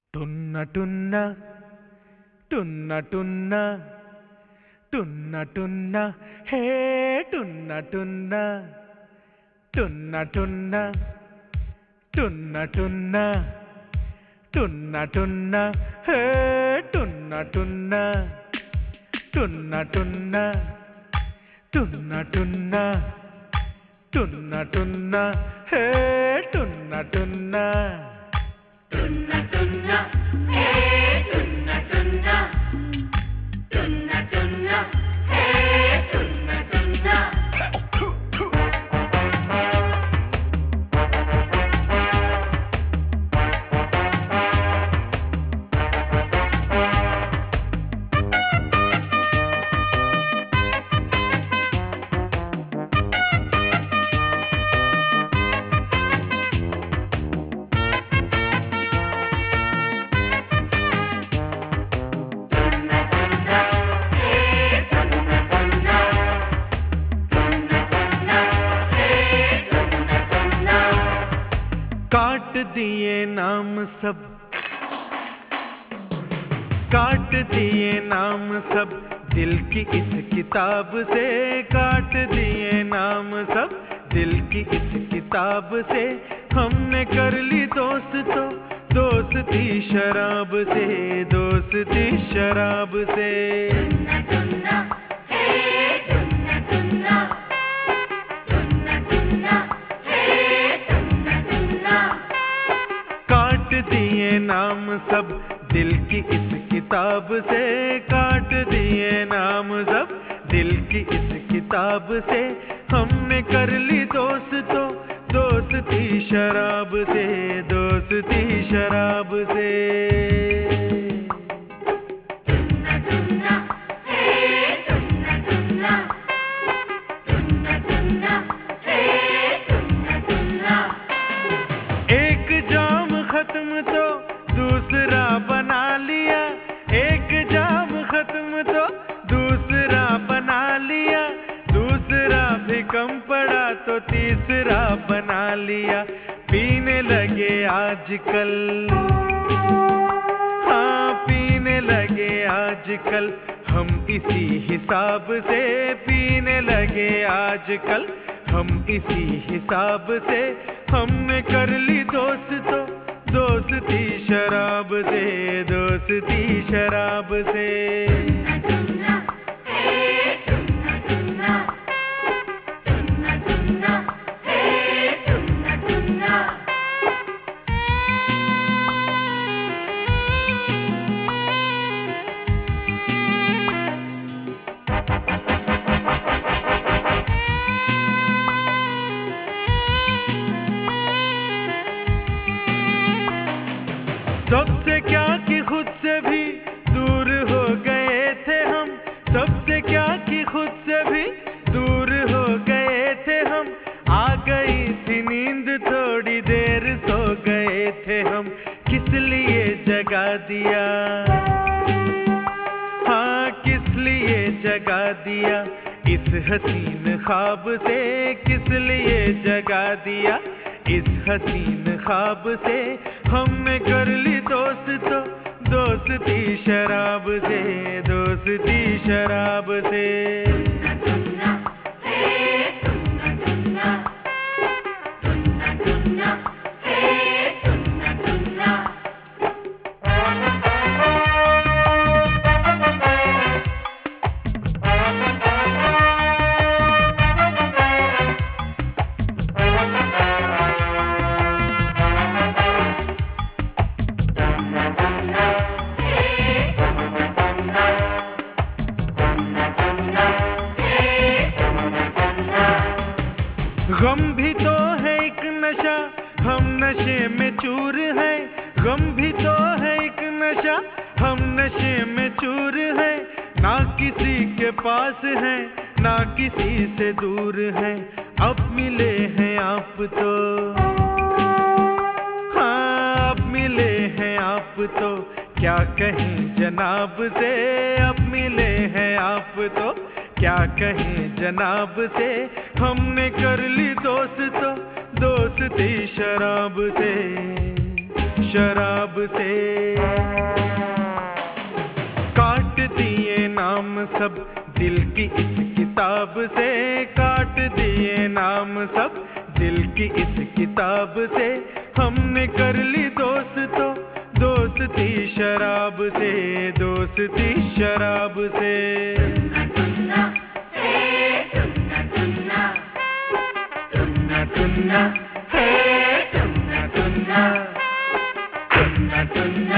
टुन्ना टुन्ना टुन्ना टुन्ना टुन्ना टुन्ना हे टुन्ना टुन्ना टुन्ना टुन्ना टुन्ना टुन्ना टुन्ना टुन्ना हे टुन्ना टुन्ना टुन्ना टुन्ना टुन्ना टुन्ना टुन्ना टुन्ना हे टुन्ना टुन्ना टुन्ना टुन्ना हे टुन्ना टुन्ना टुन्ना टुन्ना हे टुन्ना टुन्ना काट दिए नाम सब, काट दिए नाम सब दिल की इस किताब से, काट दिए नाम सब दिल की इस किताब से। हमने कर ली दोस्तों दोस्ती शराब से, दोस्ती शराब से। टुन्ना टुन्ना हे टुन्ना टुन्ना टुन्ना टुन्ना हे टुन्ना टुन्ना काट दिए नाम सब दिल की इस किताब से, काट दिए नाम सब दिल की इस किताब से। हमने कर ली दोस्तों दोस्ती शराब से, दोस्ती शराब से। टुन्ना टुन्ना हे टुन्ना टुन्ना टुन्ना टुन्ना हे टुन्ना टुन्ना एक जाम खत्म तो दूसरा बना लिया, एक जाम खत्म तो दूसरा बना लिया, दूसरा भी कम पड़ा तो तीसरा बना लिया। पीने लगे आजकल, हाँ पीने लगे आजकल हम इसी हिसाब से, पीने लगे आजकल हम इसी हिसाब से। हमने कर ली दोस्तों दोस्ती शराब से, दोस्ती शराब से। टुन्ना हे टुन्ना टुन्ना टुन्ना टुन्ना हे टुन्ना टुन्ना सबसे क्या कि खुद से भी दूर हो गए थे हम, सबसे क्या कि खुद से भी दूर हो गए थे हम। आ गई थी नींद थोड़ी देर सो गए थे हम, किस लिए जगा दिया, हाँ किस लिए जगा दिया इस हसीन ख्वाब से, किस लिए जगा दिया इस हसीन ख्वाब से। हमने कर ली दोस्तों दोस्ती शराब से, दोस्ती शराब से। टुन्ना हे टुन्ना टुन्ना टुन्ना टुन्ना हे टुन्ना टुन्ना गम भी तो है एक नशा, हम नशे में चूर हैं, गम भी तो है एक नशा, हम नशे में चूर हैं। ना किसी के पास हैं ना किसी से दूर हैं, अब मिले हैं आप तो, हाँ अब मिले हैं आप तो क्या कहें जनाब से, अब मिले हैं आप तो क्या कहें जनाब से। हमने कर ली दोस्तों दोस्ती शराब से, शराब से। सब दिल की इस किताब से, काट दिए नाम सब दिल की इस किताब से। हमने कर ली दोस्तों दोस्ती शराब से, दोस्ती शराब से। टुन्ना हे टुन्ना टुन्ना, टुन्ना टुन्ना हे टुन्ना टुन्ना, टुन्ना टुन्ना